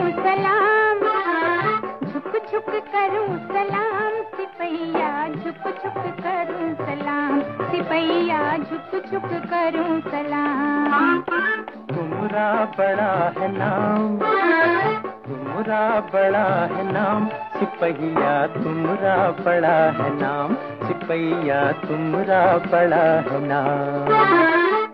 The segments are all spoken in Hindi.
सलाम, झुक झुक करूं सलाम, सिपैया झुक झुक करूं सलाम, सिपैया झुक झुक करूं सलाम। तुम्हारा बड़ा है नाम, तुम्हारा बड़ा है नाम, सिपहिया तुम्हारा बड़ा है नाम, सिपहिया तुम्हारा बड़ा है नाम।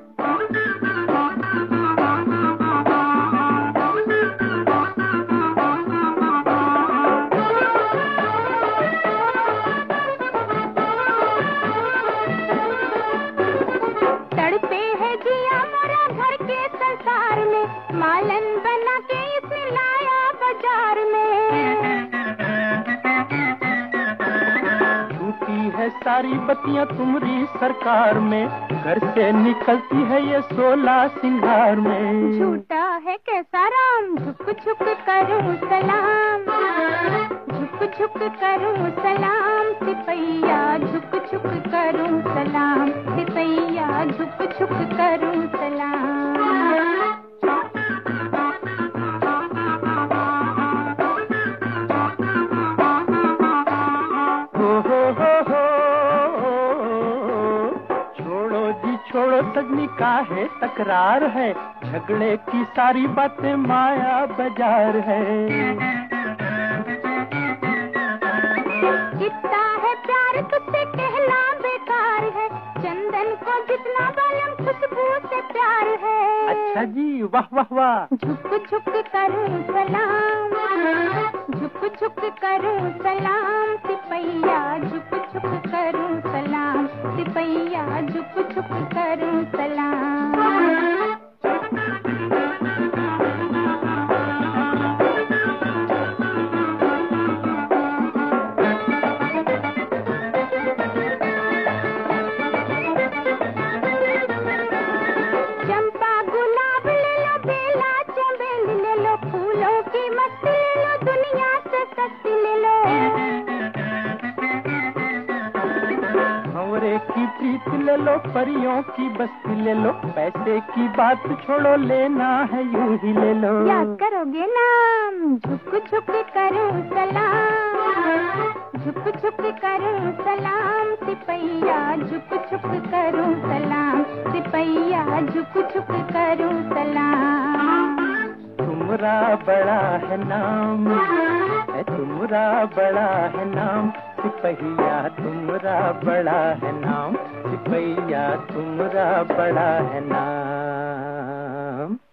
तड़पे है जिया मोरा घर के संसार में, मालन बना के इसे लाया बाजार में। झूठी है सारी बत्तियां तुम्हारी सरकार में, घर से निकलती है ये 16 सिंगार में। झूठा है कैसा राम, झुक झुक करूं सलाम, झुक झुक करूं सलाम, सिपैया झुक झुक करूं सलाम, सिपैया झुक झुक करूं सलाम। हो छोड़ो जी छोड़ो सजनी काहे तकरार है, झगड़े की सारी बातें माया बाजार है। कितना है प्यार तुझसे कहना बेकार है, चंदन को जितना बालम खुशबू से प्यार है। अच्छा जी, वाह वाह वाह। झुक झुक करूं सलाम, झुक झुक करूं सलाम, सिपैया झुक झुक करूं सलाम, सिपैया झुक झुक करूं सलाम। चंपा गुलाब ले लो, बेला चमेली ले लो, फूलों की मस्ती ले लो, दुनिया से सस्ती ले लो। भंवरे की प्रीत ले लो, परियों की बस्ती ले लो, पैसे की बात छोड़ो, लेना है यूं ही ले लो। याद करोगे नाम, झुक झुक करूं सलाम, झुक झुक करूं सलाम, सिपैया झुक झुक करूं सलाम, सिपैया झुक झुक करूं सलाम। तुम्हारा बड़ा है नाम, तुम्हारा बड़ा है नाम, सिपहिया तुम्हारा बड़ा है नाम, सिपहिया तुम्हारा बड़ा है नाम।